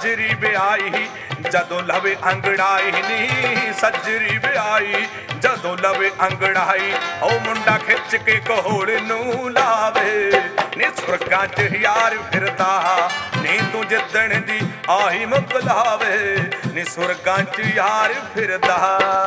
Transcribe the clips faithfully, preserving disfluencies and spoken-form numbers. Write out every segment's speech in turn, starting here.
ਸੱਜਰੀ ਵਿਆਹੀ ਜਦੋਂ ਲਵੇ ਅੰਗੜਾਈ ਨੀ ਸੱਜਰੀ ਵਿਆਹੀ ਜਦੋਂ ਲਵੇ ਅੰਗੜਾਈ ਉਹ ਮੁੰਡਾ ਖਿੱਚ ਕੇ ਕੋਹੜ ਨੂੰ ਲਾਵੇ ਨੀ ਸੁਰਗਾਂ 'ਚ ਯਾਰ ਫਿਰਦਾ ਨੀ ਤੂੰ ਜਿੱਦਣ ਦੀ ਆਹੀ ਮੁਕਲਾਵੇ ਨੀ ਸੁਰਗਾਂ 'ਚ ਯਾਰ ਫਿਰਦਾ।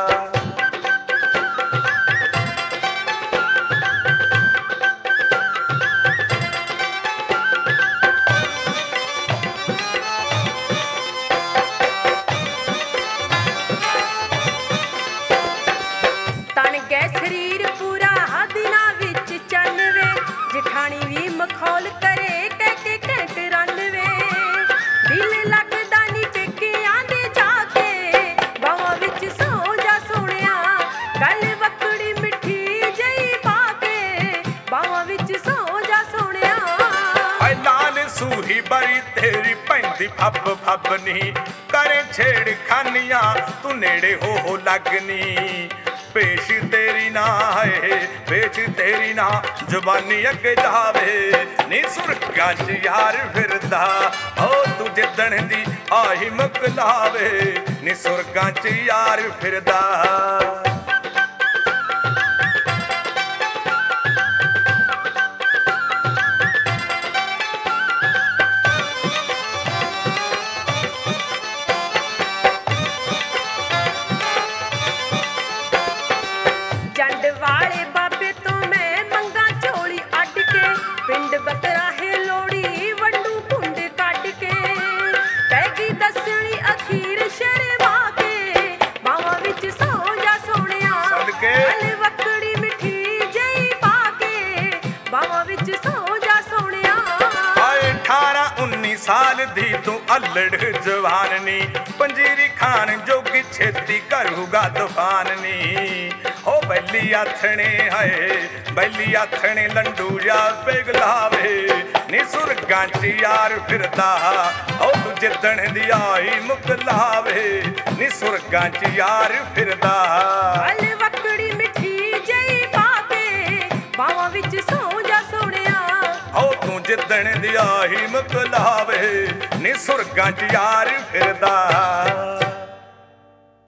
ਸਰੀਰ ਪੂਰਾ ਦਿਨਾਂ ਵਿੱਚ ਚੰਨਵੇ ਜਠਾਣੀ ਵੀ ਮਖੌਲ ਕਰੇ ਕਹਿ ਕੇ ਘੈਂਟ ਰੰਨਵੇ ਦਿਲ ਲੱਗਦਾ ਨੀ ਪੇਕਿਆਂ ਦੇ ਜਾ ਕੇ ਬਾਹਾਂ ਵਿੱਚ ਸੌ ਜਾ ਸੋਹਣਿਆ ਗੱਲ ਵੱਖੜੀ ਮਿੱਠੀ ਜਈ ਪਾ ਕੇ ਬਾਹਾਂ ਵਿੱਚ ਸੌ ਜਾ ਸੋਹਣਿਆ ਐ ਲਾਲ ਸੂਰੀ ਬੜੀ ਤੇਰੀ ਪੈਂਦੀ ਫੱਬ ਫੱਬ ਨੀ ਕਰੇ ਛੇੜ ਖਾਨੀਆਂ ਤੂੰ ਨੇੜੇ ਹੋ ਹੋ ਲੱਗਨੀ ਪੇਸ਼ ਤੇਰੀ ਨਾ ਹੈ ਪੇਸ਼ ਤੇਰੀ ਨਾ ਜ਼ੁਬਾਨੀ ਅੱਗੇ ਜਾਵੇ ਨੀ ਸੁਰਗਾਂ 'ਚ ਯਾਰ ਫਿਰਦਾ ਓ ਤੂੰ ਜਿੱਦਣ ਦੀ ਆਹੀ ਮੁਕਲਾਵੇ ਨੀ ਸੁਰਗਾਂ 'ਚ ਯਾਰ ਫਿਰਦਾ। ਵਾਲੇ ਬਾਬੇ ਤੋਂ ਮੈਂ ਮੰਗਾ ਝੋਲੀ ਅੱਡ ਕੇ ਪਿੰਡ ਬਤਰਾਹੇ ਲੋੜੀ ਵੰਡੂ ਕੁੰਡ ਕੱਢ ਕੇ ਪੈ ਗਈ ਦੱਸਣੀ ਅਖੀਰ ਸ਼ਰਮਾ ਕੇ ਬਾਹਾਂ ਵਿੱਚ ਸੌ ਜਾ ਸੋਹਣਿਆ ਗੱਲ ਵੱਖੜੀ ਮਿੱਠੀ ਜਈ ਪਾ ਕੇ ਬਾਹਾਂ ਵਿੱਚ ਸੌ ਜਾ ਸੋਹਣਿਆ। ਹਾਏ ਅਠਾਰਾਂ ਉੱਨੀ ਸਾਲ ਦੀ ਤੂੰ ਅਲੜ ਜਵਾਨ ਨੀ ਪੰਜੀਰੀ ਖਾਨ ਜੋਗੀ ਛੇਤੀ ਕਰੂਗਾ ਤੂਫਾਨ ਨੀ ਹੋ ਬੈਲੀ ਆਥਣੇ ਹਾਏ ਬੈਲੀ ਆਥਣੇ ਲੰਡੂ ਜਾ ਪਿਘਲਾਵੇ ਨੀ ਸੁਰਗਾਂ 'ਚ ਯਾਰ ਫਿਰਦਾ ਓ ਤੂੰ ਜਿੱਦਣ ਦੀ ਆਈ ਮੁਕਲਾਵੇ ਨੀ ਸੁਰਗਾਂ 'ਚ ਯਾਰ ਫਿਰਦਾ। ਗੱਲ ਵੱਖੜੀ ਮਿੱਠੀ ਜਈ ਪਾ ਕੇ ਬਾਹਾਂ ਵਿੱਚ ਸੌ ਜਾ ਸੋਹਣਿਆ ਓ ਤੂੰ ਜਿੱਦਣ ਦੀ ਆਈ ਮੁਕਲਾਵੇ ਨੀ ਸੁਰਗਾਂ 'ਚ ਯਾਰ ਫਿਰਦਾ।